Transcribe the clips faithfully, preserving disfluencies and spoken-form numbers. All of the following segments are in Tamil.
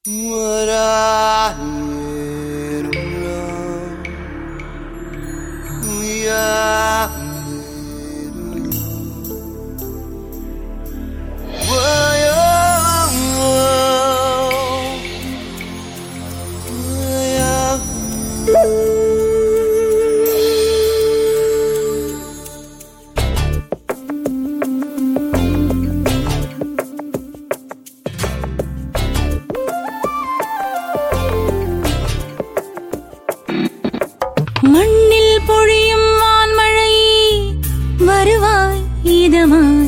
What I need to know, we are need to know. Why, மண்ணில் பொழியும் வான்மழை வருவாய் இதமாய்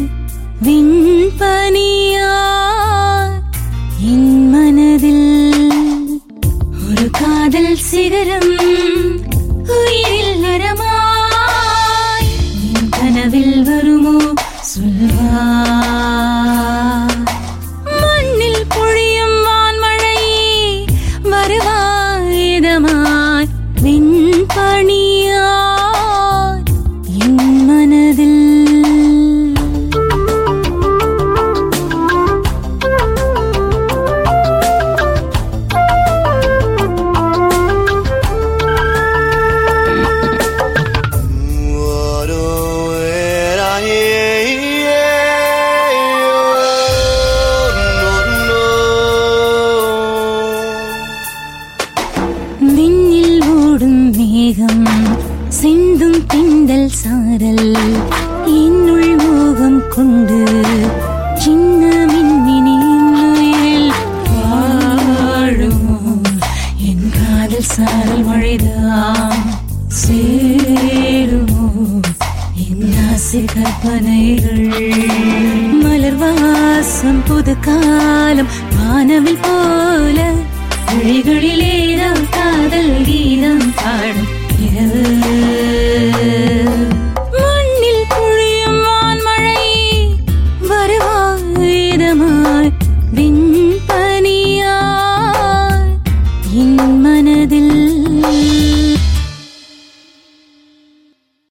விண்பனியாய் என் மனதில் ஒரு காதல் சிகரம் உயிரில் நரமாய் என் கனவில் வருமோ சொல்வாய். மண்ணில் பொழியும் வான்மழை வருவாய் இதமாய் விண்பனியாய் என் மனதில் விண்ணில் ஓடும் மேகம் சிந்தும் திண்டல் சாரல் என்னுள் மோகம் கொண்டு சின்ன மின்மினியின் உயிரில் வாழுமோ என் காதல் சாரல் மழைதான் சேருமோ என் ஆசை கற்பனைகள் மலர் வாசம் புது காலம் வானவில் போல விழிகளிலே